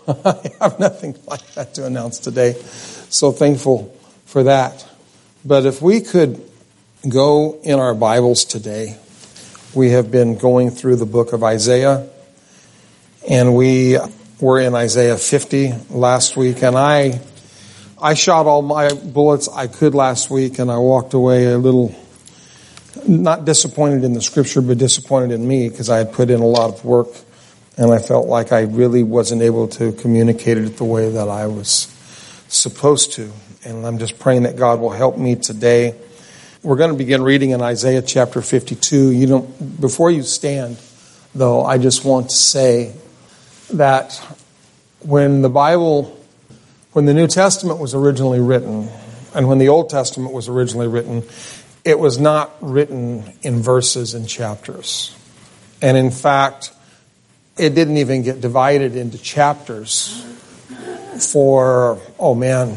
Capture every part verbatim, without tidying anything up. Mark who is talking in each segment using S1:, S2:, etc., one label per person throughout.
S1: I have nothing like that to announce today. So thankful for that. But if we could go in our Bibles today, we have been going through the book of Isaiah, and we were in Isaiah fifty last week, and I I shot all my bullets I could last week, and I walked away a little, not disappointed in the scripture, but disappointed in me, because I had put in a lot of work, and I felt like I really wasn't able to communicate it the way that I was supposed to. And I'm just praying that God will help me today. We're going to begin reading in Isaiah chapter fifty-two. You don't, before you stand, though, I just want to say that when the Bible, when the New Testament was originally written, and when the Old Testament was originally written, it was not written in verses and chapters. And in fact, it didn't even get divided into chapters for, oh man,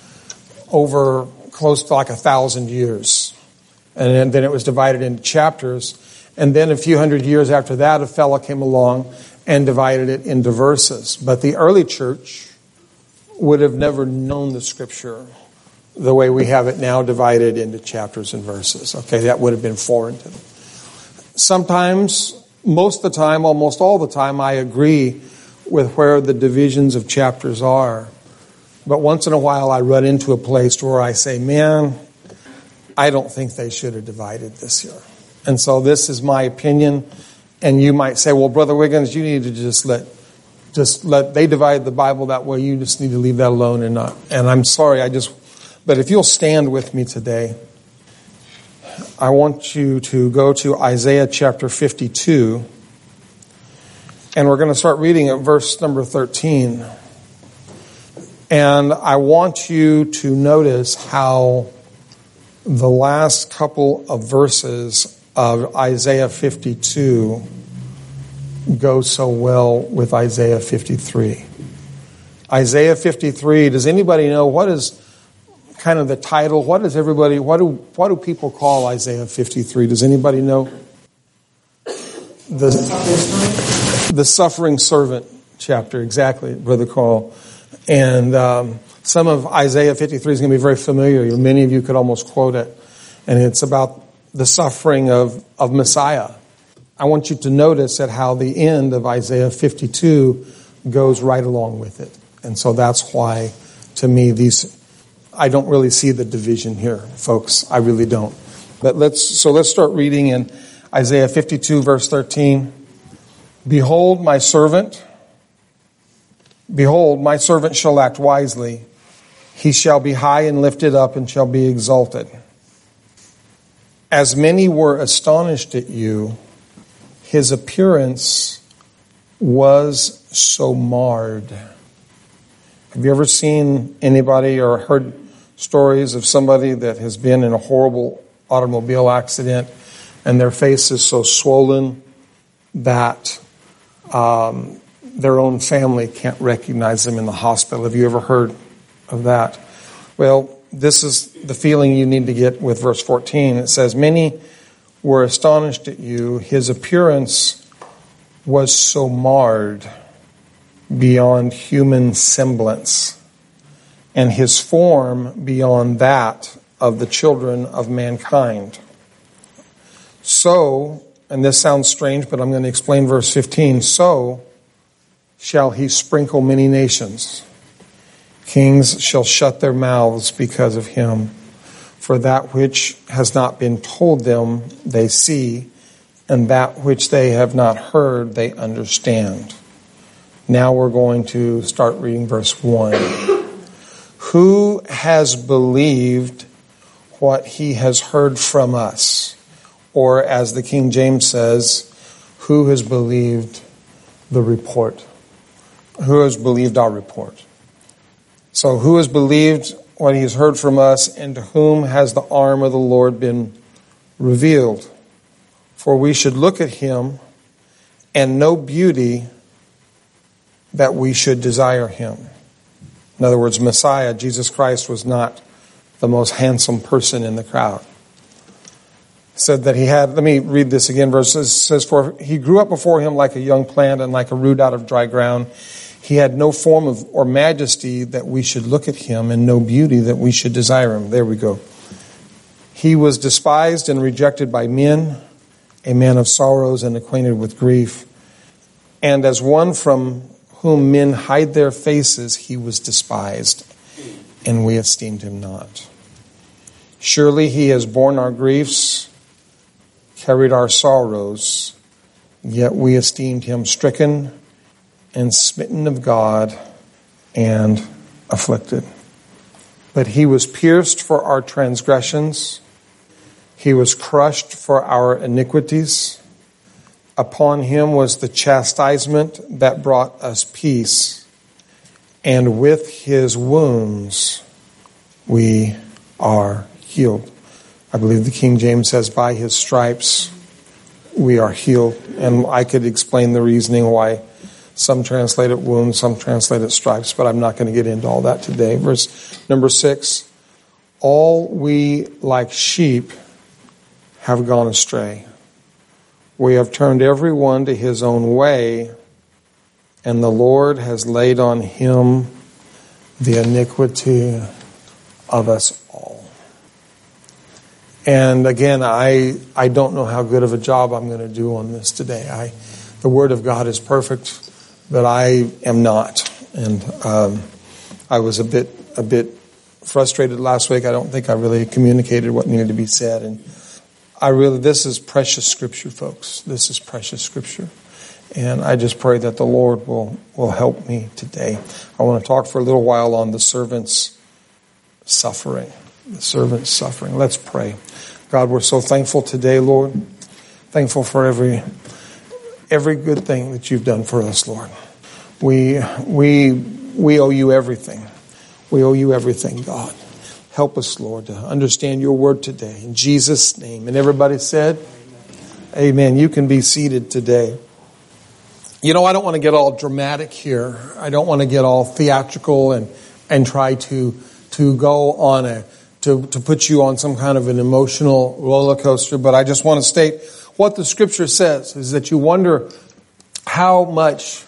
S1: over close to like a thousand years. And then it was divided into chapters. And then a few hundred years after that, a fellow came along and divided it into verses. But the early church would have never known the scripture the way we have it now, divided into chapters and verses. Okay, that would have been foreign to them. Sometimes, most of the time, almost all the time, I agree with where the divisions of chapters are. But once in a while I run into a place where I say, man, I don't think they should have divided this here. And so this is my opinion. And you might say, well, Brother Wiggins, you need to just let, just let, they divide the Bible that way. You just need to leave that alone and not. And I'm sorry, I just, but if you'll stand with me today, I want you to go to Isaiah chapter fifty-two. And we're going to start reading at verse number thirteen. And I want you to notice how the last couple of verses of Isaiah fifty-two go so well with Isaiah fifty-three. Isaiah fifty-three, does anybody know what is kind of the title? What does everybody, what do, what do people call Isaiah fifty-three? Does anybody know? The, the suffering servant chapter, exactly, Brother Carl. And um, some of Isaiah fifty-three is going to be very familiar. Many of you could almost quote it. And it's about the suffering of, of Messiah. I want you to notice at how the end of Isaiah fifty-two goes right along with it. And so that's why, to me, these, I don't really see the division here, folks. I really don't. But let's, so let's start reading in Isaiah fifty-two, verse thirteen. Behold, my servant... Behold, my servant shall act wisely. He shall be high and lifted up and shall be exalted. As many were astonished at you, his appearance was so marred. Have you ever seen anybody or heard stories of somebody that has been in a horrible automobile accident and their face is so swollen that um, their own family can't recognize them in the hospital? Have you ever heard of that? Well, this is the feeling you need to get with verse fourteen. It says, many were astonished at you. His appearance was so marred beyond human semblance, and his form beyond that of the children of mankind. So, and this sounds strange, but I'm going to explain verse fifteen. So shall he sprinkle many nations. Kings shall shut their mouths because of him. For that which has not been told them, they see, and that which they have not heard, they understand. Now we're going to start reading verse one. Who has believed what he has heard from us? Or as the King James says, who has believed the report? Who has believed our report? So who has believed what he has heard from us, and to whom has the arm of the Lord been revealed? For we should look at him and know beauty, that we should desire him. In other words, Messiah, Jesus Christ, was not the most handsome person in the crowd. Said that he had, let me read this again, verses says, for he grew up before him like a young plant and like a root out of dry ground. He had no form of or majesty that we should look at him, and no beauty that we should desire him. There we go. He was despised and rejected by men, a man of sorrows and acquainted with grief. And as one from whom men hide their faces, he was despised, and we esteemed him not. Surely he has borne our griefs, carried our sorrows, yet we esteemed him stricken and smitten of God and afflicted. But he was pierced for our transgressions, he was crushed for our iniquities. Upon him was the chastisement that brought us peace, and with his wounds we are healed. I believe the King James says, by his stripes we are healed. And I could explain the reasoning why some translate it wounds, some translate it stripes, but I'm not going to get into all that today. Verse number six, all we like sheep have gone astray. We have turned every one to his own way, and the Lord has laid on him the iniquity of us all. And again, I I don't know how good of a job I'm going to do on this today. I the Word of God is perfect, but I am not. And um, I was a bit a bit frustrated last week. I don't think I really communicated what needed to be said. And I really, this is precious Scripture, folks. This is precious Scripture. And I just pray that the Lord will, will help me today. I want to talk for a little while on the servant's suffering. The servant's suffering. Let's pray. God, we're so thankful today, Lord. Thankful for every every good thing that you've done for us, Lord. We we we owe you everything. We owe you everything, God. Help us, Lord, to understand your word today. In Jesus' name. And everybody said, Amen. Amen. You can be seated today. You know, I don't want to get all dramatic here. I don't want to get all theatrical and, and try to to go on a, to, to put you on some kind of an emotional roller coaster. But I just want to state what the Scripture says is that you wonder how much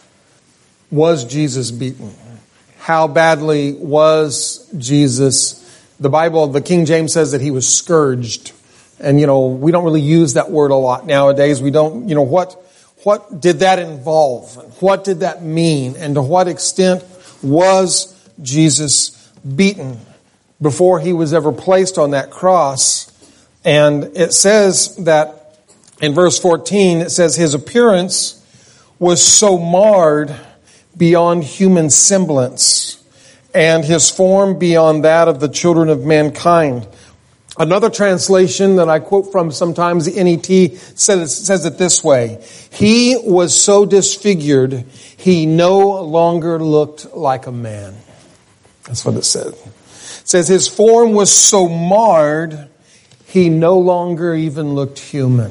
S1: was Jesus beaten? How badly was Jesus? The Bible, the King James says that he was scourged. And, you know, we don't really use that word a lot nowadays. We don't, you know, what, what did that involve? What did that mean? And to what extent was Jesus beaten before he was ever placed on that cross? And it says that in verse fourteen, it says his appearance was so marred beyond human semblance, and his form beyond that of the children of mankind. Another translation that I quote from sometimes, the N E T, says, says it this way. He was so disfigured, he no longer looked like a man. That's what it said. It says his form was so marred, he no longer even looked human.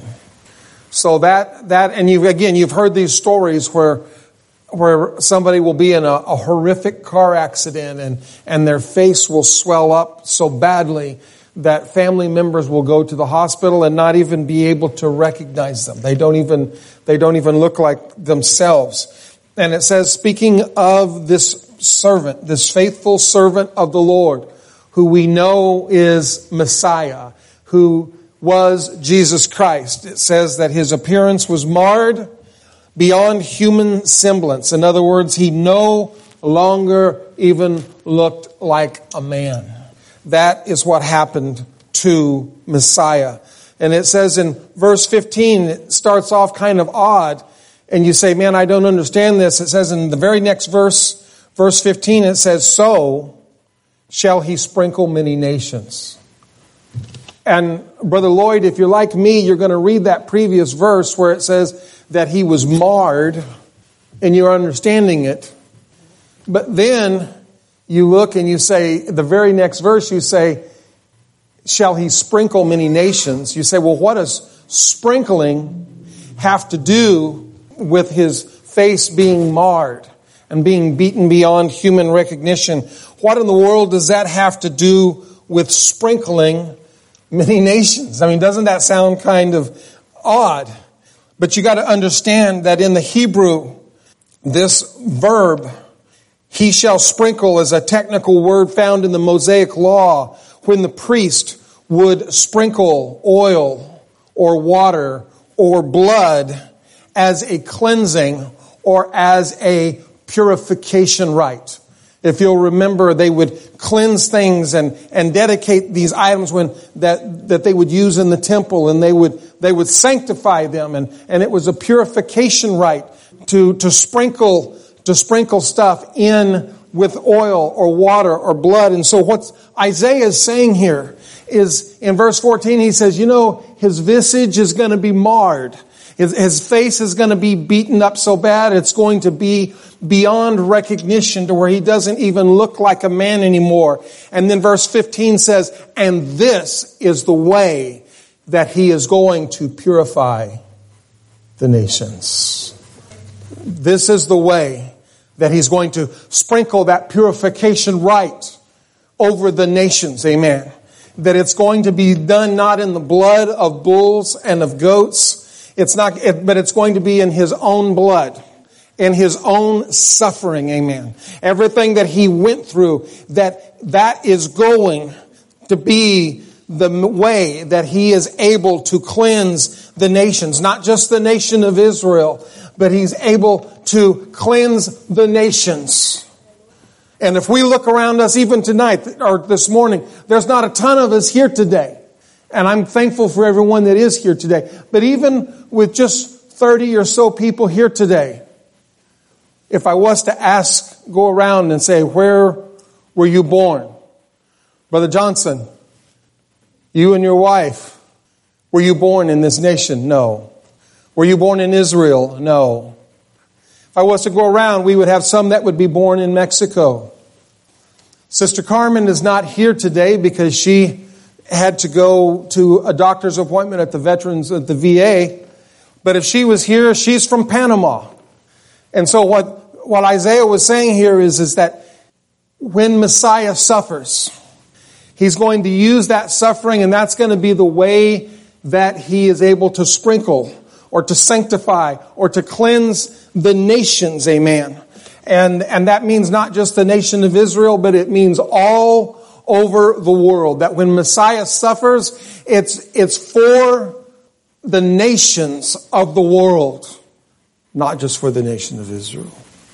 S1: So that, that, and you again, you've heard these stories where where somebody will be in a, a horrific car accident and, and their face will swell up so badly that family members will go to the hospital and not even be able to recognize them. They don't even, they don't even look like themselves. And it says, speaking of this servant, this faithful servant of the Lord, who we know is Messiah, who was Jesus Christ, it says that his appearance was marred beyond human semblance. In other words, he no longer even looked like a man. That is what happened to Messiah. And it says in verse fifteen, it starts off kind of odd. And you say, man, I don't understand this. It says in the very next verse, verse fifteen, it says, so shall he sprinkle many nations. And Brother Lloyd, if you're like me, you're going to read that previous verse where it says that he was marred, and you're understanding it. But then you look and you say, the very next verse you say, shall he sprinkle many nations? You say, well, what does sprinkling have to do with his face being marred and being beaten beyond human recognition? What in the world does that have to do with sprinkling many nations? I mean, doesn't that sound kind of odd? But you got to understand that in the Hebrew, this verb He shall sprinkle is a technical word found in the Mosaic law when the priest would sprinkle oil or water or blood as a cleansing or as a purification rite. If you'll remember, they would cleanse things and, and dedicate these items when that, that they would use in the temple, and they would they would sanctify them, and, and it was a purification rite to, to sprinkle to sprinkle stuff in with oil or water or blood. And so what Isaiah is saying here is in verse fourteen, he says, you know, his visage is going to be marred. His, his face is going to be beaten up so bad it's going to be beyond recognition to where he doesn't even look like a man anymore. And then verse fifteen says, and this is the way that he is going to purify the nations. This is the way that he's going to sprinkle that purification rite over the nations. Amen. That it's going to be done not in the blood of bulls and of goats. It's not, it, but it's going to be in his own blood, in his own suffering. Amen. Everything that he went through, that that is going to be the way that he is able to cleanse the nations, not just the nation of Israel, but he's able to cleanse the nations. And if we look around us even tonight or this morning, there's not a ton of us here today. And I'm thankful for everyone that is here today. But even with just thirty or so people here today, if I was to ask, go around and say, where were you born? Brother Johnson, you and your wife, were you born in this nation? No. Were you born in Israel? No. If I was to go around, we would have some that would be born in Mexico. Sister Carmen is not here today because she had to go to a doctor's appointment at the Veterans at the V A. But if she was here, she's from Panama. And so what, what Isaiah was saying here is, is that when Messiah suffers, he's going to use that suffering, and that's going to be the way that he is able to sprinkle or to sanctify or to cleanse the nations. Amen. And, and that means not just the nation of Israel, but it means all over the world. That when Messiah suffers, it's, it's for the nations of the world, not just for the nation of Israel.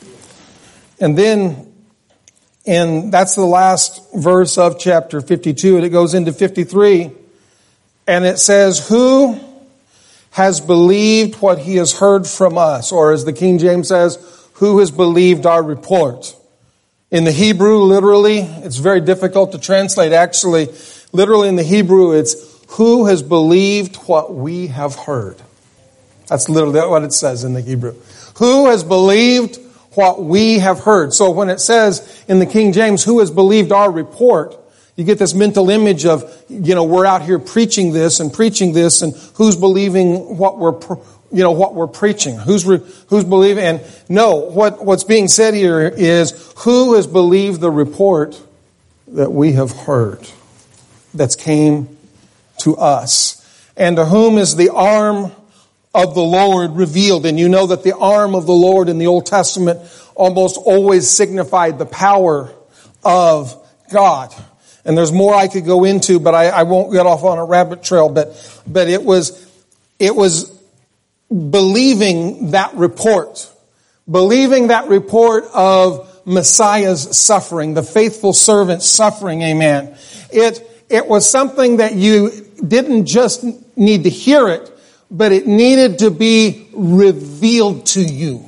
S1: And then, and that's the last verse of chapter fifty-two, and it goes into fifty-three, and it says, who has believed what he has heard from us? Or as the King James says, who has believed our report? In the Hebrew, literally, it's very difficult to translate. Actually, literally in the Hebrew, it's who has believed what we have heard. That's literally what it says in the Hebrew. Who has believed what we have heard? So when it says in the King James, who has believed our report, you get this mental image of, you know, we're out here preaching this and preaching this, and who's believing what we're you know, what we're preaching. Who's re, who's believing? And no, what, what's being said here is who has believed the report that we have heard that's came to us, and to whom is the arm of the Lord revealed. And you know that the arm of the Lord in the Old Testament almost always signified the power of God. And there's more I could go into, but I, I won't get off on a rabbit trail. But but it was it was believing that report, believing that report of Messiah's suffering, the faithful servant's suffering. Amen. It it was something that you didn't just need to hear it, but it needed to be revealed to you.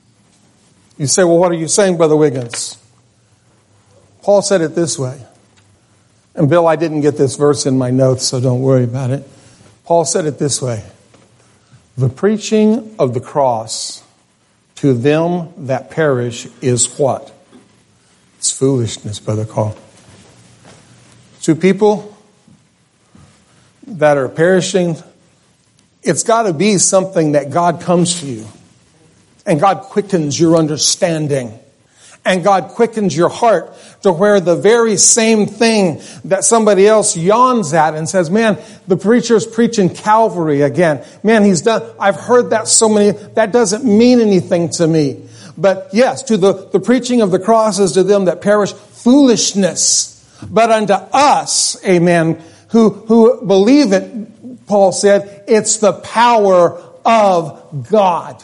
S1: You say, well, what are you saying, Brother Wiggins? Paul said it this way. And Bill, I didn't get this verse in my notes, so don't worry about it. Paul said it this way. The preaching of the cross to them that perish is what? It's foolishness, Brother Carl. To people that are perishing, it's got to be something that God comes to you. And God quickens your understanding. And God quickens your heart to where the very same thing that somebody else yawns at and says, man, the preacher's preaching Calvary again. Man, he's done, I've heard that so many, that doesn't mean anything to me. But yes, to the, the preaching of the cross is to them that perish foolishness. But unto us, amen, who, who believe it, Paul said, it's the power of God.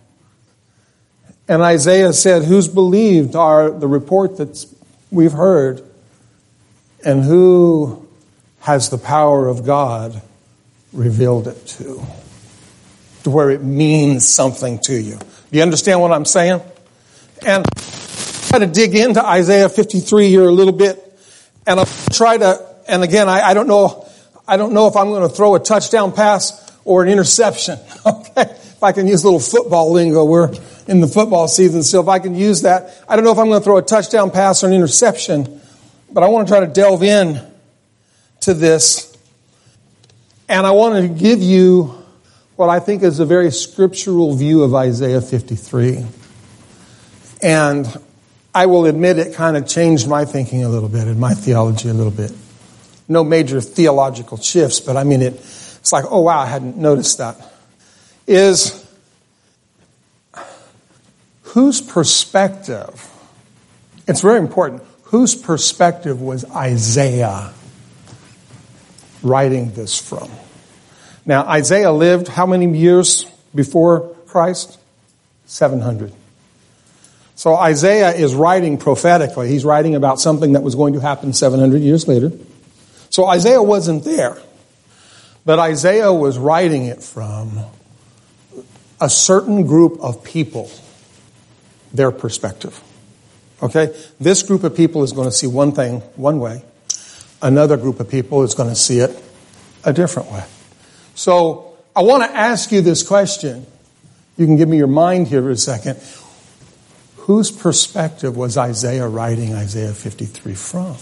S1: And Isaiah said, who's believed our, the report that we've heard, and who has the power of God revealed it to? To where it means something to you. Do you understand what I'm saying? And I'm going to dig into Isaiah fifty-three here a little bit. And I'll try to, and again, I, I don't know, I don't know if I'm going to throw a touchdown pass or an interception. Okay? If I can use a little football lingo, we're in the football season, so if I can use that, I don't know if I'm going to throw a touchdown pass or an interception, but I want to try to delve in to this. And I want to give you what I think is a very scriptural view of Isaiah fifty-three. And I will admit it kind of changed my thinking a little bit and my theology a little bit. No major theological shifts, but I mean, it, it's like, oh wow, I hadn't noticed that. Is whose perspective, it's very important, whose perspective was Isaiah writing this from? Now, Isaiah lived how many years before Christ? seven hundred. So Isaiah is writing prophetically. He's writing about something that was going to happen seven hundred years later. So Isaiah wasn't there. But Isaiah was writing it from a certain group of people, their perspective. Okay? This group of people is going to see one thing one way. Another group of people is going to see it a different way. So I want to ask you this question. You can give me your mind here for a second. Whose perspective was Isaiah writing Isaiah fifty-three from?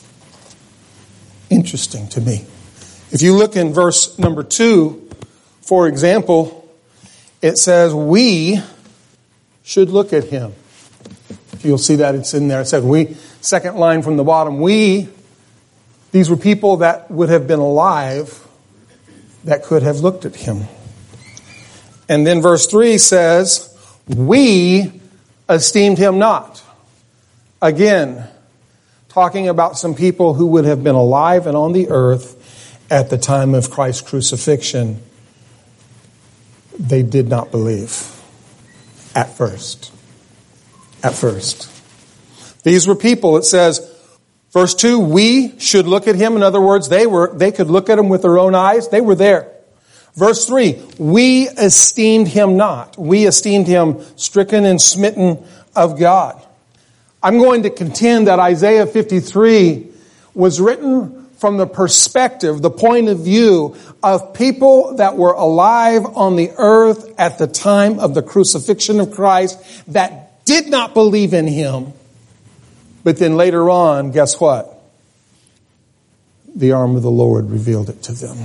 S1: Interesting to me. If you look in verse number two, for example, it says, we should look at him. You'll see that it's in there. It said, we, second line from the bottom, we, these were people that would have been alive that could have looked at him. And then verse three says, we esteemed him not. Again, talking about some people who would have been alive and on the earth at the time of Christ's crucifixion. They did not believe at first. At first. These were people, it says, verse two, we should look at him. In other words, they were, they could look at him with their own eyes. They were there. Verse three, we esteemed him not. We esteemed him stricken and smitten of God. I'm going to contend that Isaiah fifty-three was written from the perspective, the point of view of people that were alive on the earth at the time of the crucifixion of Christ that did not believe in him. But then later on, guess what? The arm of the Lord revealed it to them.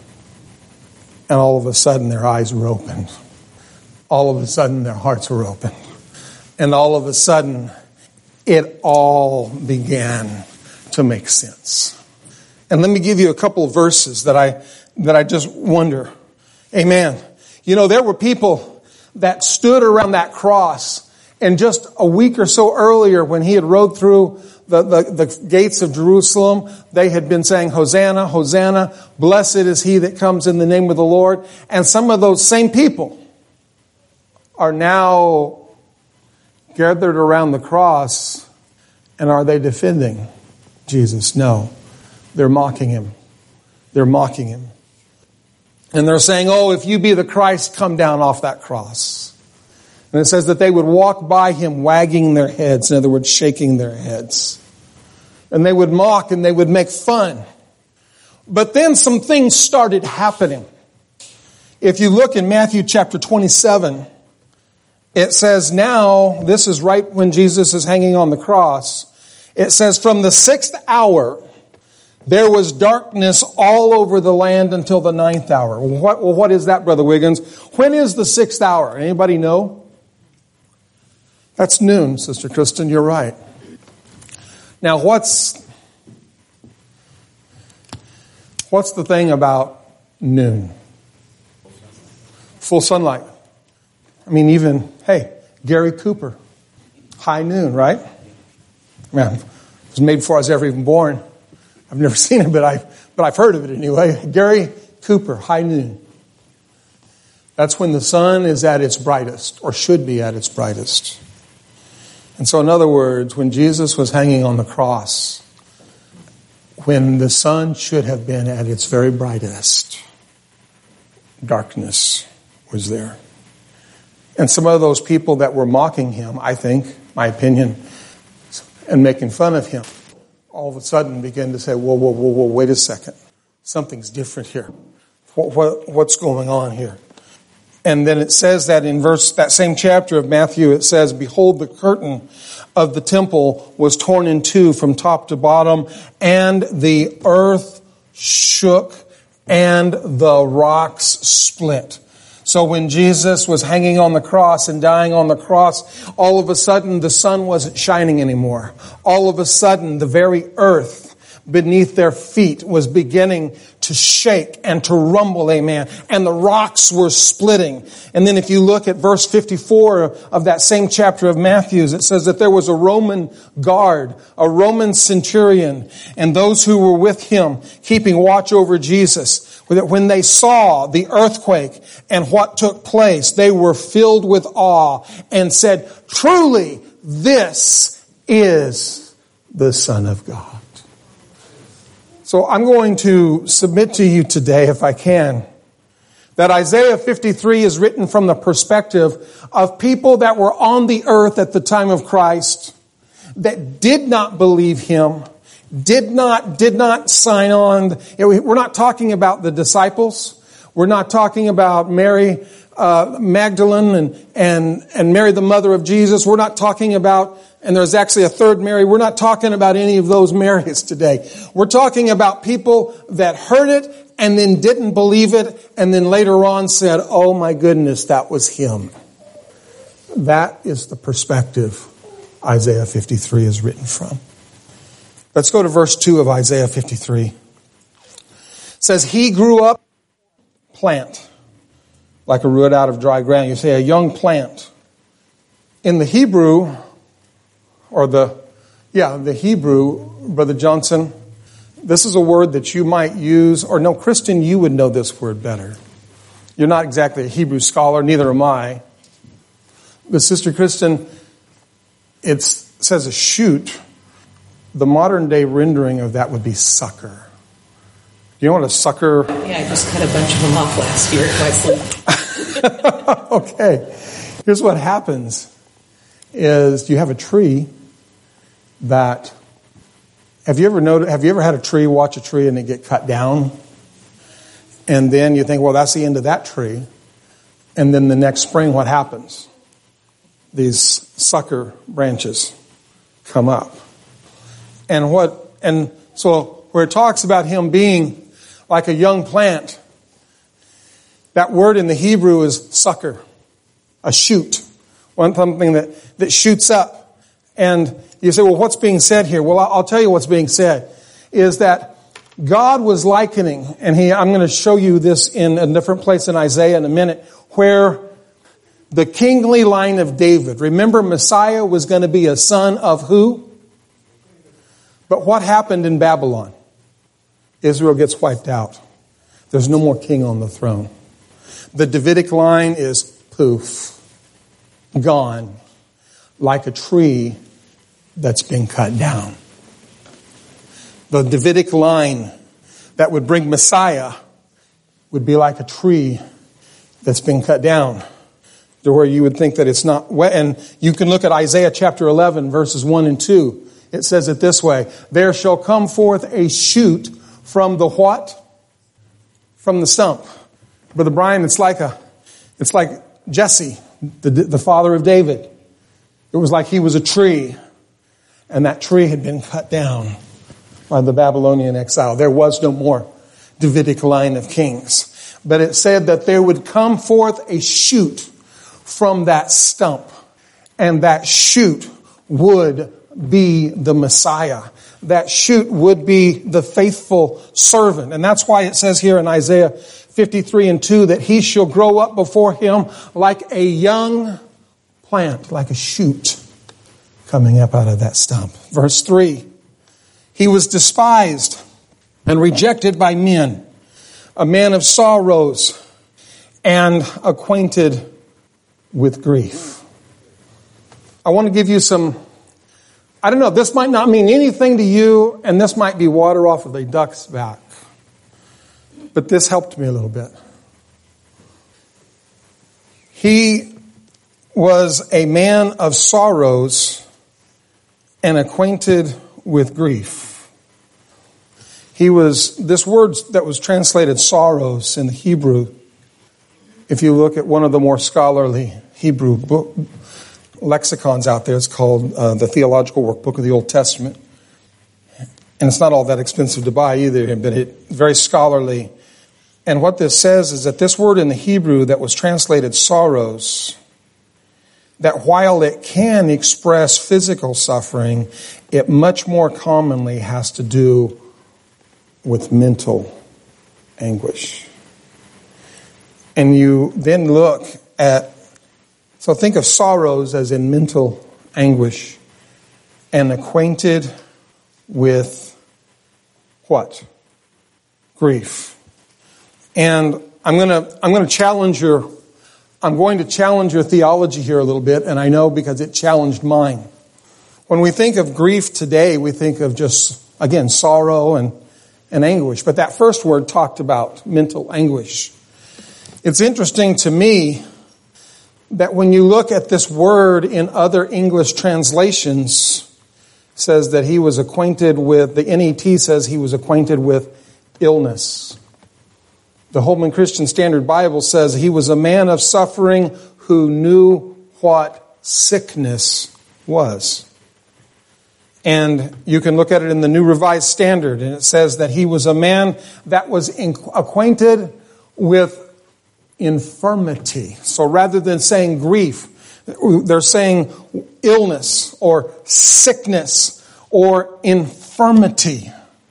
S1: And all of a sudden their eyes were opened. All of a sudden their hearts were opened. And all of a sudden it all began to make sense. And let me give you a couple of verses that I that I just wonder. Amen. You know, there were people that stood around that cross, and just a week or so earlier when he had rode through the, the, the gates of Jerusalem, they had been saying, Hosanna, Hosanna, blessed is he that comes in the name of the Lord. And some of those same people are now gathered around the cross, and are they defending Jesus? No. They're mocking him. They're mocking him. And they're saying, oh, if you be the Christ, come down off that cross. And it says that they would walk by him wagging their heads. In other words, shaking their heads. And they would mock and they would make fun. But then some things started happening. If you look in Matthew chapter twenty-seven, it says now, this is right when Jesus is hanging on the cross. It says, from the sixth hour, there was darkness all over the land until the ninth hour. What, well, what is that, Brother Wiggins? When is the sixth hour? Anybody know? That's noon, Sister Kristen. You're right. Now, what's what's the thing about noon? Full sunlight. I mean, even, hey, Gary Cooper High Noon, right? Man, it was made before I was ever even born. I've never seen it, but I've, but I've heard of it anyway. Gary Cooper, High Noon. That's when the sun is at its brightest, or should be at its brightest. And so in other words, when Jesus was hanging on the cross, when the sun should have been at its very brightest, darkness was there. And some of those people that were mocking him, I think, my opinion, and making fun of him, all of a sudden began to say, whoa, whoa, whoa, whoa, wait a second. Something's different here. What, what, what's going on here? And then it says that in verse, that same chapter of Matthew, it says, behold, the curtain of the temple was torn in two from top to bottom, and the earth shook, and the rocks split. So when Jesus was hanging on the cross and dying on the cross, all of a sudden the sun wasn't shining anymore. All of a sudden the very earth beneath their feet was beginning to shake and to rumble, amen. And the rocks were splitting. And then if you look at verse fifty-four of that same chapter of Matthew, it says that there was a Roman guard, a Roman centurion, and those who were with him keeping watch over Jesus. When they saw the earthquake and what took place, they were filled with awe and said, truly, this is the Son of God. So I'm going to submit to you today, if I can, that Isaiah fifty-three is written from the perspective of people that were on the earth at the time of Christ, that did not believe him, did not, did not sign on. We're not talking about the disciples. We're not talking about Mary uh, Magdalene and, and, and Mary, the mother of Jesus. We're not talking about, and there's actually a third Mary. We're not talking about any of those Marys today. We're talking about people that heard it and then didn't believe it and then later on said, oh my goodness, that was him. That is the perspective Isaiah fifty-three is written from. Let's go to verse two of Isaiah fifty-three. It says, he grew up plant like a root out of dry ground. You say a young plant. In the Hebrew, or the, yeah, the Hebrew, Brother Johnson, this is a word that you might use, or no, Kristen, you would know this word better. You're not exactly a Hebrew scholar, neither am I. But Sister Kristen, it says a shoot. The modern day rendering of that would be sucker. You know what a sucker...
S2: Yeah, I just cut a bunch of them off last year at my sleep.
S1: Okay. Here's what happens is you have a tree that... Have you ever noticed, have you ever had a tree, watch a tree and it get cut down? And then you think, well, that's the end of that tree. And then the next spring, what happens? These sucker branches come up. And what, and so where it talks about him being like a young plant, that word in the Hebrew is sucker, a shoot, one something that, that shoots up. And you say, well, what's being said here? Well, I'll tell you what's being said is that God was likening, and he, I'm going to show you this in a different place in Isaiah in a minute, where the kingly line of David, remember Messiah was going to be a son of who? But what happened in Babylon? Israel gets wiped out. There's no more king on the throne. The Davidic line is poof, gone, like a tree that's been cut down. The Davidic line that would bring Messiah would be like a tree that's been cut down, to where you would think that it's not wet. And you can look at Isaiah chapter eleven, verses one and two. It says it this way, there shall come forth a shoot from the what? From the stump. Brother Brian, it's like a, it's like Jesse, the, the father of David. It was like he was a tree, and that tree had been cut down by the Babylonian exile. There was no more Davidic line of kings. But it said that there would come forth a shoot from that stump, and that shoot would be the Messiah. That shoot would be the faithful servant. And that's why it says here in Isaiah fifty-three and two that he shall grow up before him like a young plant, like a shoot. coming up out of that stump. Verse three, he was despised and rejected by men, a man of sorrows and acquainted with grief. I want to give you some, I don't know, this might not mean anything to you, and this might be water off of a duck's back. But this helped me a little bit. He was a man of sorrows and acquainted with grief. He was, this word that was translated sorrows in the Hebrew, if you look at one of the more scholarly Hebrew book, lexicons out there, it's called uh, the Theological Workbook of the Old Testament. And it's not all that expensive to buy either, but it's very scholarly. And what this says is that this word in the Hebrew that was translated sorrows, that while it can express physical suffering, it much more commonly has to do with mental anguish. And you then look at, so think of sorrows as in mental anguish, and acquainted with what? Grief. And I'm going to I'm going to challenge your I'm going to challenge your theology here a little bit, and I know because it challenged mine. When we think of grief today, we think of just, again, sorrow and, and anguish. But that first word talked about mental anguish. It's interesting to me that when you look at this word in other English translations, it says that he was acquainted with, the N E T says he was acquainted with illness. The Holman Christian Standard Bible says he was a man of suffering who knew what sickness was. And you can look at it in the New Revised Standard, and it says that he was a man that was in, acquainted with infirmity. So rather than saying grief, they're saying illness or sickness or infirmity.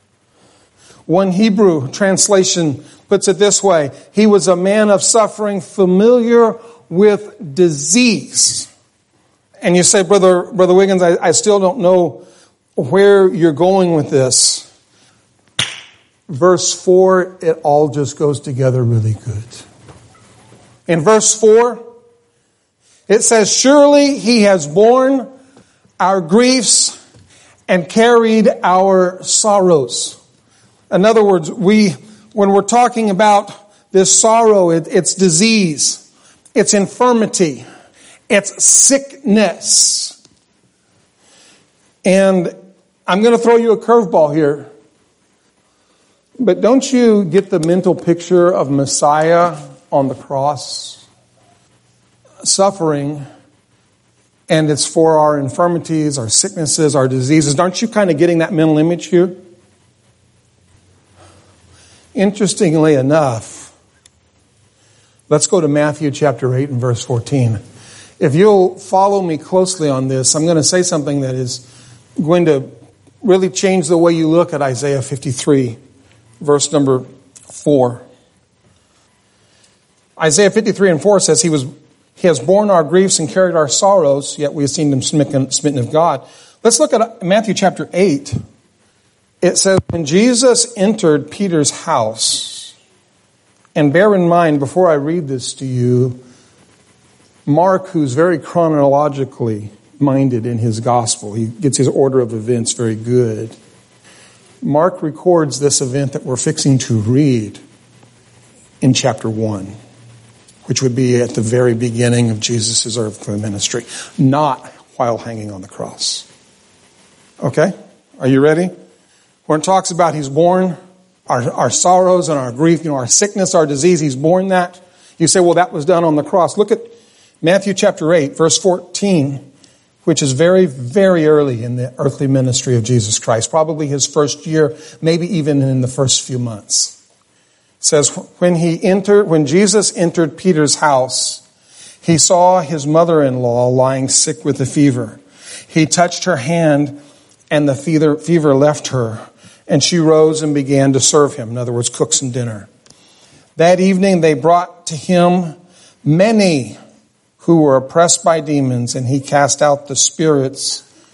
S1: One Hebrew translation puts it this way: he was a man of suffering, familiar with disease. And you say, Brother, Brother Wiggins, I, I still don't know where you're going with this. Verse four, it all just goes together really good. In verse four, it says, surely he has borne our griefs and carried our sorrows. In other words, we, when we're talking about this sorrow, it, it's disease, it's infirmity, it's sickness. And I'm going to throw you a curveball here. But don't you get the mental picture of Messiah on the cross, suffering, and it's for our infirmities, our sicknesses, our diseases? Aren't you kind of getting that mental image here? Interestingly enough, let's go to Matthew chapter eight and verse fourteen. If you'll follow me closely on this, I'm going to say something that is going to really change the way you look at Isaiah fifty-three, verse number four. Isaiah fifty-three and four says, He was, He has borne our griefs and carried our sorrows, yet we have seen Him smitten, smitten of God. Let's look at Matthew chapter eight. It says, when Jesus entered Peter's house, and bear in mind, before I read this to you, Mark, who's very chronologically minded in his gospel, he gets his order of events very good. Mark records this event that we're fixing to read in chapter one, which would be at the very beginning of Jesus' earthly ministry, not while hanging on the cross. Okay? Are you ready? When it talks about he's borne our, our sorrows and our grief, you know, our sickness, our disease, he's borne that. You say, well, that was done on the cross. Look at Matthew chapter eight, verse fourteen, which is very, very early in the earthly ministry of Jesus Christ, probably his first year, maybe even in the first few months. It says, when he entered, when Jesus entered Peter's house, he saw his mother-in-law lying sick with a fever. He touched her hand, and the fever, fever left her, and she rose and began to serve him. In other words, cook some dinner. That evening they brought to him many who were oppressed by demons, and he cast out the spirits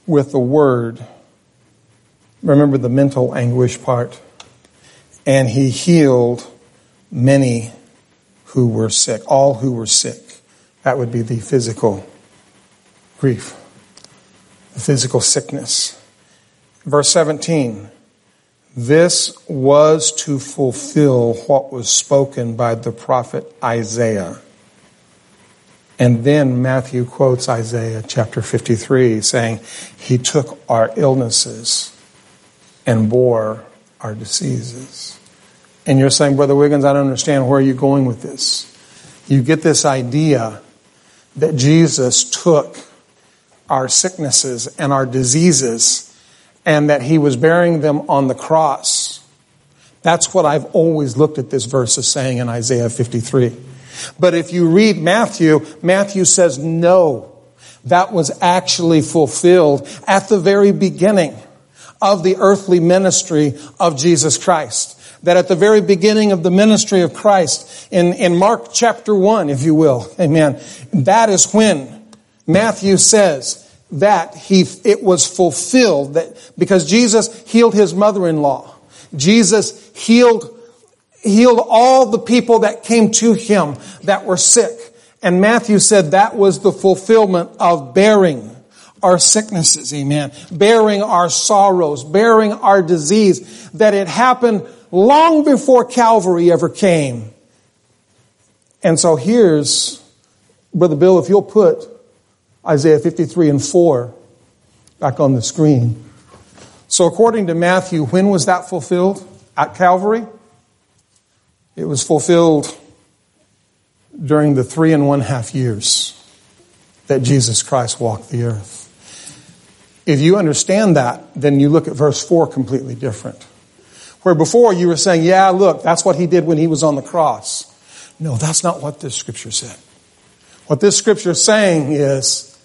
S1: with the word. Remember the mental anguish part. And he healed many who were sick, all who were sick. That would be the physical grief, the physical sickness. Verse seventeen, this was to fulfill what was spoken by the prophet Isaiah. And then Matthew quotes Isaiah chapter fifty-three saying, he took our illnesses and bore our diseases. And you're saying, Brother Wiggins, I don't understand where you're going with this. You get this idea that Jesus took our sicknesses and our diseases and that he was bearing them on the cross. That's what I've always looked at this verse as saying in Isaiah fifty-three. But if you read Matthew, Matthew says no, that was actually fulfilled at the very beginning of the earthly ministry of Jesus Christ. That at the very beginning of the ministry of Christ, in, in Mark chapter one, if you will, amen, that is when Matthew says that he it was fulfilled, that because Jesus healed his mother-in-law. Jesus healed healed all the people that came to him that were sick. And Matthew said that was the fulfillment of bearing our sicknesses, amen. Bearing our sorrows, bearing our disease, that it happened long before Calvary ever came. And so here's, Brother Bill, if you'll put Isaiah fifty-three and four back on the screen. So according to Matthew, when was that fulfilled? At Calvary? It was fulfilled during the three and one half years that Jesus Christ walked the earth. If you understand that, then you look at verse four completely different. Where before you were saying, yeah, look, that's what he did when he was on the cross. No, that's not what this scripture said. What this scripture is saying is,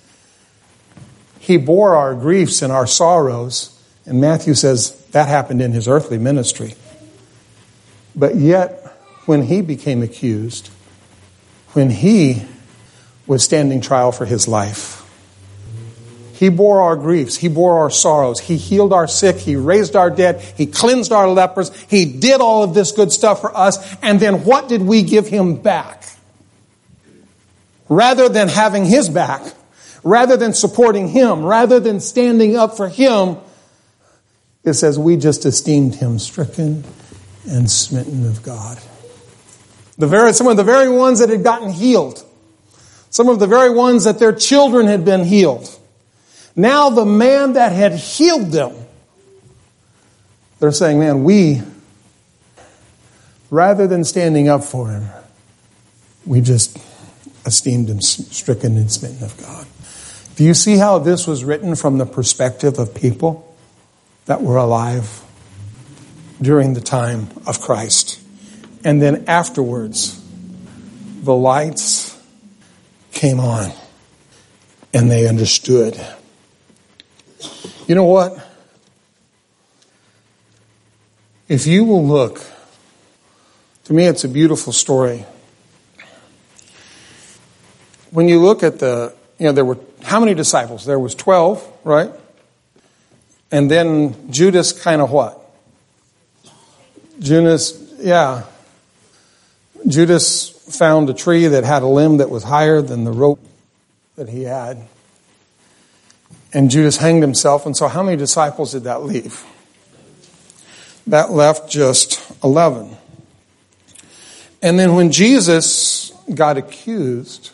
S1: he bore our griefs and our sorrows. And Matthew says that happened in his earthly ministry. But yet, when he became accused, when he was standing trial for his life, he bore our griefs. He bore our sorrows. He healed our sick. He raised our dead. He cleansed our lepers. He did all of this good stuff for us. And then what did we give him back? Rather than having his back, rather than supporting him, rather than standing up for him, it says we just esteemed him stricken and smitten of God. The very, some of the very ones that had gotten healed. Some of the very ones that their children had been healed. Now the man that had healed them, they're saying, man, we, rather than standing up for him, we just esteemed him stricken and smitten of God. Do you see how this was written from the perspective of people that were alive during the time of Christ? And then afterwards, the lights came on and they understood. You know what? If you will look, to me it's a beautiful story. When you look at the, you know, there were, how many disciples? There was twelve, right? And then Judas kind of what? Judas, yeah. Judas found a tree that had a limb that was higher than the rope that he had. And Judas hanged himself. And so how many disciples did that leave? That left just eleven. And then when Jesus got accused,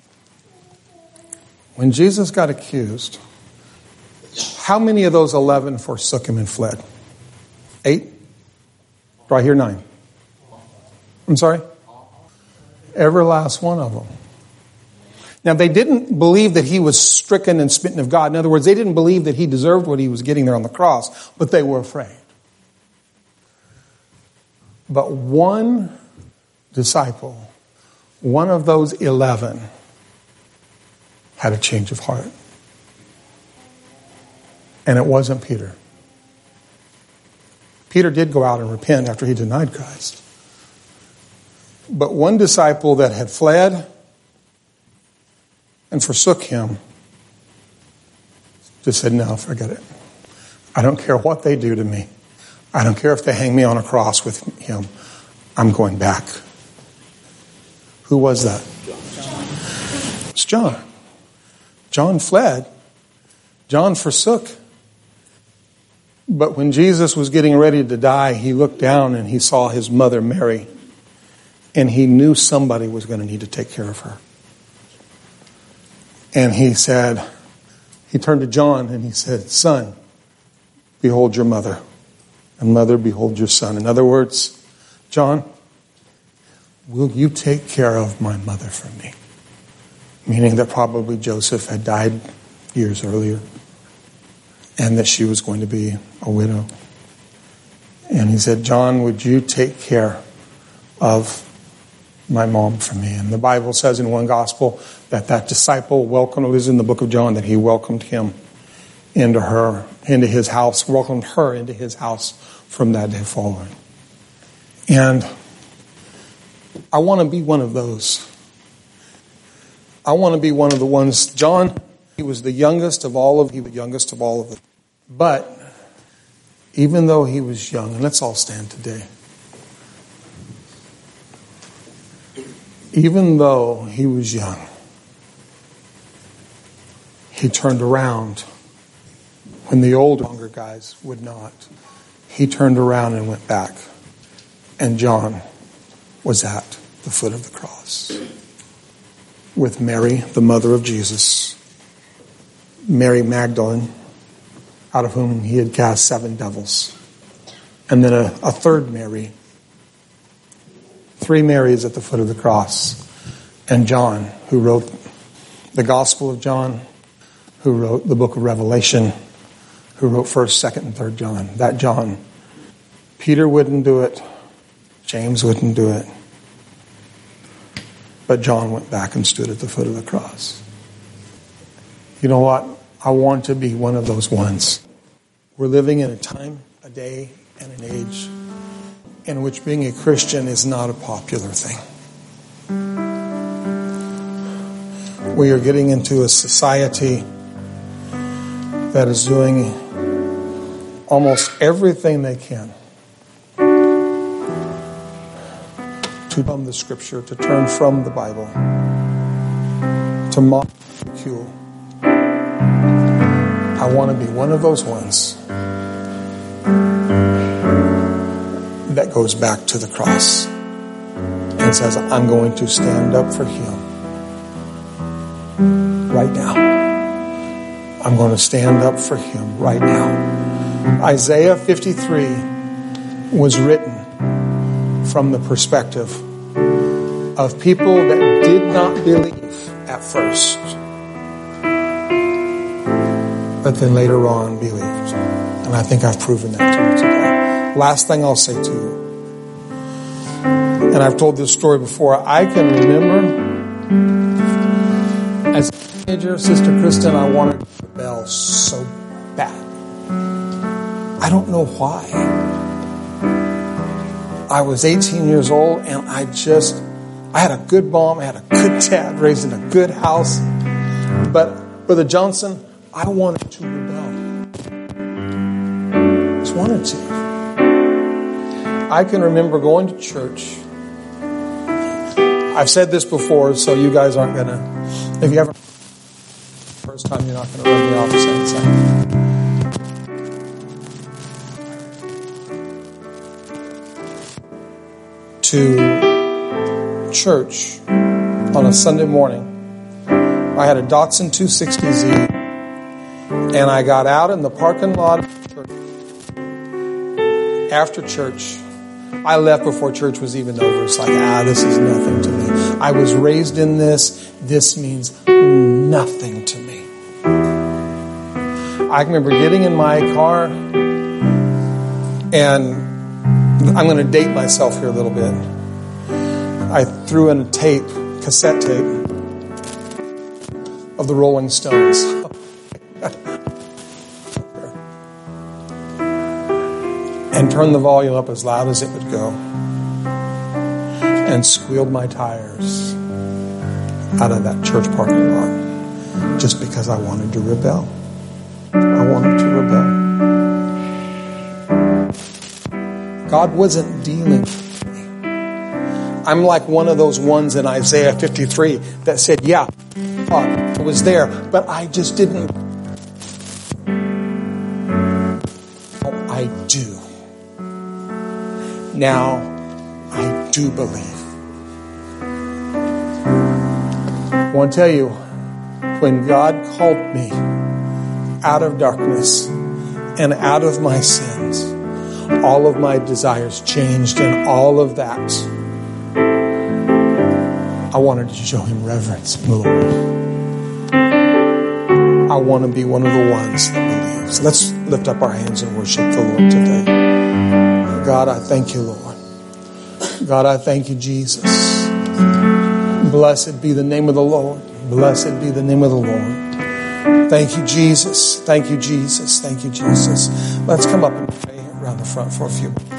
S1: when Jesus got accused, how many of those eleven forsook him and fled? Eight? Do I hear nine? I'm sorry? Every last one of them. Now, they didn't believe that he was stricken and smitten of God. In other words, they didn't believe that he deserved what he was getting there on the cross, but they were afraid. But one disciple, one of those eleven, had a change of heart. And it wasn't Peter. Peter did go out and repent after he denied Christ. But one disciple that had fled and forsook him just said, no, forget it. I don't care what they do to me. I don't care if they hang me on a cross with him. I'm going back. Who was that? John. It's John. John fled. John forsook. But when Jesus was getting ready to die, he looked down and he saw his mother Mary. And he knew somebody was going to need to take care of her. And he said, he turned to John and he said, son, behold your mother. And mother, behold your son. In other words, John, will you take care of my mother for me? Meaning that probably Joseph had died years earlier and that she was going to be a widow. And he said, John, would you take care of my mom for me? And the Bible says in one gospel that that disciple welcomed, it was in the book of John, that he welcomed him into her, into his house, welcomed her into his house from that day forward. And I want to be one of those. I want to be one of the ones. John, he was the youngest of all of, he was the youngest of all of them. But even though he was young, and let's all stand today. Even though he was young, he turned around when the older, younger guys would not. He turned around and went back. And John was at the foot of the cross with Mary, the mother of Jesus, Mary Magdalene, out of whom he had cast seven devils, and then a, a third Mary. Three Marys at the foot of the cross. And John, who wrote the Gospel of John, who wrote the book of Revelation, who wrote first, second, and third John. That John. Peter wouldn't do it. James wouldn't do it. But John went back and stood at the foot of the cross. You know what? I want to be one of those ones. We're living in a time, a day, and an age in which being a Christian is not a popular thing. We are getting into a society that is doing almost everything they can to from the Scripture, to turn from the Bible, to mock, ridicule. I want to be one of those ones that goes back to the cross and says, I'm going to stand up for him right now. I'm going to stand up for him right now. Isaiah fifty-three was written from the perspective of people that did not believe at first, but then later on believed. And I think I've proven that to you today. Last thing I'll say to you, and I've told this story before, I can remember as a teenager, Sister Kristen, I wanted to rebel so bad. I don't know why. I was eighteen years old and I just, I had a good mom, I had a good dad, raised in a good house. But Brother Johnson, I wanted to rebel. I just wanted to. I can remember going to church. I've said this before, so you guys aren't going to, if you ever, first time you're not going to run me off saying something. To church on a Sunday morning. I had a Datsun two sixty Z, and I got out in the parking lot of church. After church, I left before church was even over. It's like, ah, this is nothing to me. I was raised in this. This means nothing to me. I remember getting in my car, and I'm going to date myself here a little bit. I threw in a tape, cassette tape, of the Rolling Stones. And turned the volume up as loud as it would go. And squealed my tires out of that church parking lot. Just because I wanted to rebel. I wanted to rebel. God wasn't dealing with me. I'm like one of those ones in Isaiah fifty-three that said, yeah, God was there, but I just didn't. Oh, I do. Now I do believe. I want to tell you, when God called me out of darkness and out of my sins, all of my desires changed, and all of that, I wanted to show him reverence and glory. I want to be one of the ones that believes. Let's lift up our hands and worship the Lord today. God, I thank you, Lord. God, I thank you, Jesus. Blessed be the name of the Lord. Blessed be the name of the Lord. Thank you, Jesus. Thank you, Jesus. Thank you, Jesus. Let's come up and pray around the front for a few minutes.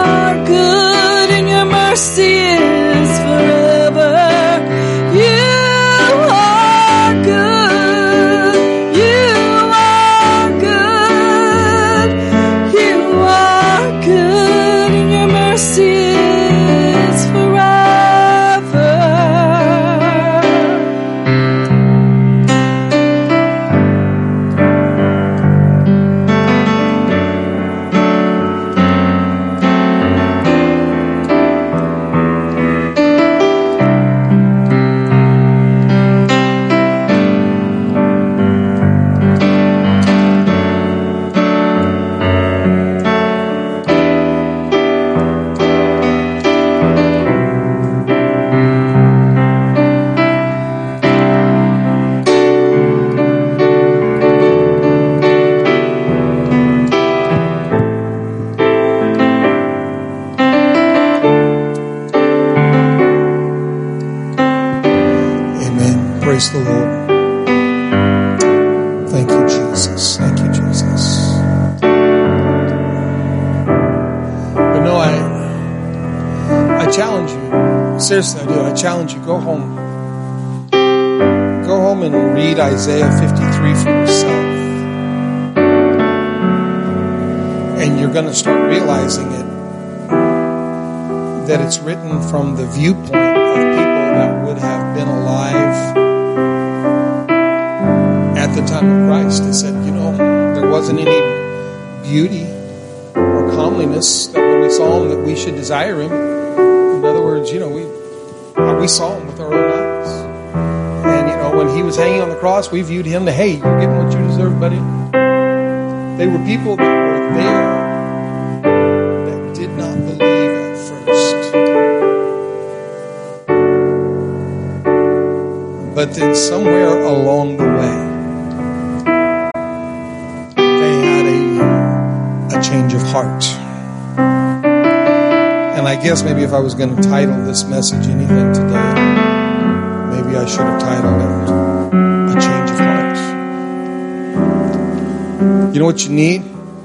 S3: Mercy is forever. You
S1: Praise the Lord. Thank you, Jesus. Thank you, Jesus. But no, I, I challenge you. Seriously, I do. I challenge you. Go home. Go home and read Isaiah fifty-three for yourself. And you're going to start realizing it, that it's written from the viewpoint of people that would have been alive at the time of Christ. They said, you know, there wasn't any beauty or comeliness that when we saw him that we should desire him. In other words, you know, we we saw him with our own eyes. And, you know, when he was hanging on the cross, we viewed him to, hey, you're getting what you deserve, buddy. They were people that were there that did not believe at first. But then somewhere along the way, they had a, a change of heart. And I guess maybe if I was going to title this message anything today, maybe I should have titled it A Change of Heart. You know what you need?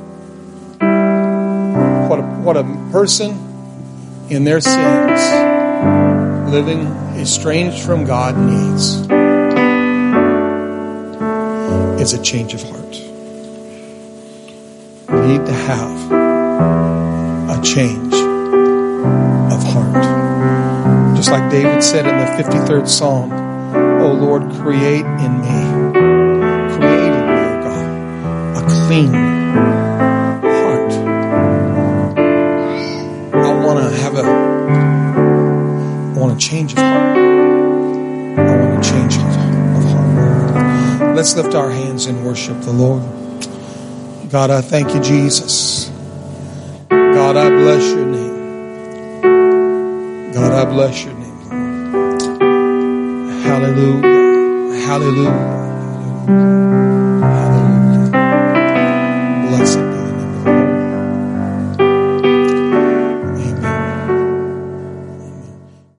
S1: What a, what a person in their sins, living estranged from God, needs is a change of heart. We need to have a change of heart. Just like David said in the fifty-third Psalm, "O Lord, create in me, create in me, O God, a clean heart." I want to have a, I want a change of heart. I want a change of, of heart. Let's lift our hands and worship the Lord. God, I thank you, Jesus. God, I bless your name. God, I bless your name, Lord. Hallelujah. Hallelujah. Hallelujah.